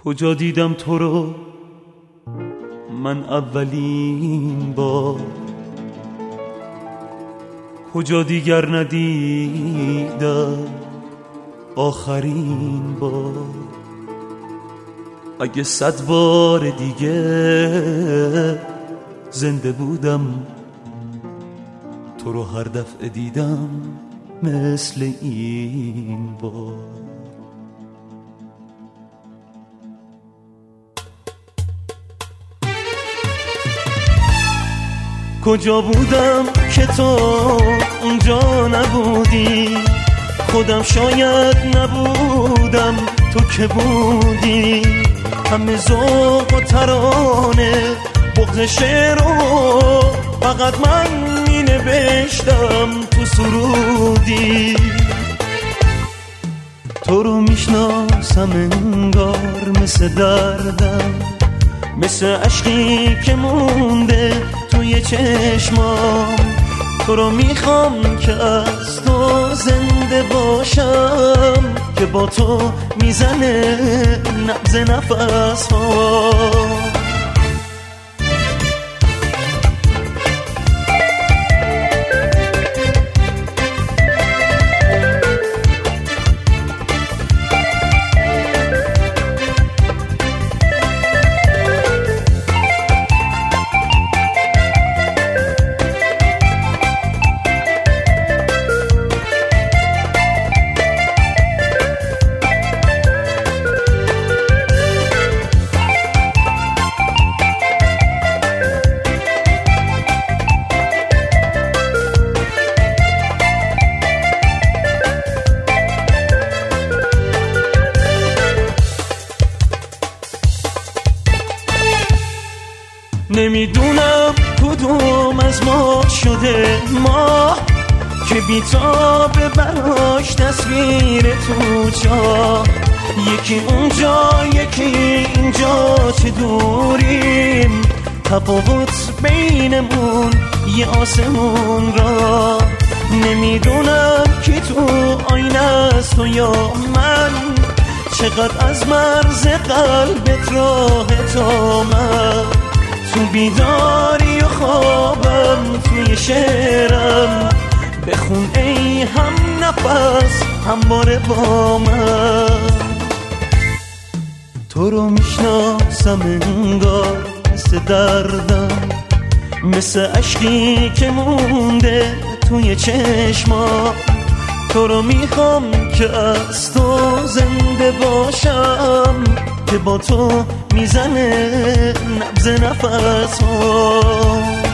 کجا دیدم تو رو من اولین بار، کجا دیگر ندیدم آخرین بار. اگه 100 بار دیگه زنده بودم تو رو هر دفعه دیدم مثل این بار. کجا بودم که تو اونجا نبودی، خودم شاید نبودم تو که بودی. همه ذوق و ترانه بغض شعر و فقط من می نوشتم تو سرودی. تو رو میشناسم انگار مثل دردم، مثل عشقی که مونده توی چشمام. تو رو میخوام که از تو زنده باشم، که با تو میزنه نبض نفس ها. نمیدونم کدوم از ما شده ما که بی‌تاب براش تصویر تو جا. یکی اونجا یکی اینجا، چه دوریم، تفاوت بینمون یه آسمون را. نمیدونم کی تو آینه است تو یا من، چقدر از مرز قلبت راه تا من. تو بیداری و خوابم توی شعرم، بخون ای هم نفس همواره با من. تو رو میشناسم انگار مثل دردم، مثل عشقی که مونده توی چشمام. تو رو میخوام که از تو زنده باشم، که با تو میزنه نبض نفس ها.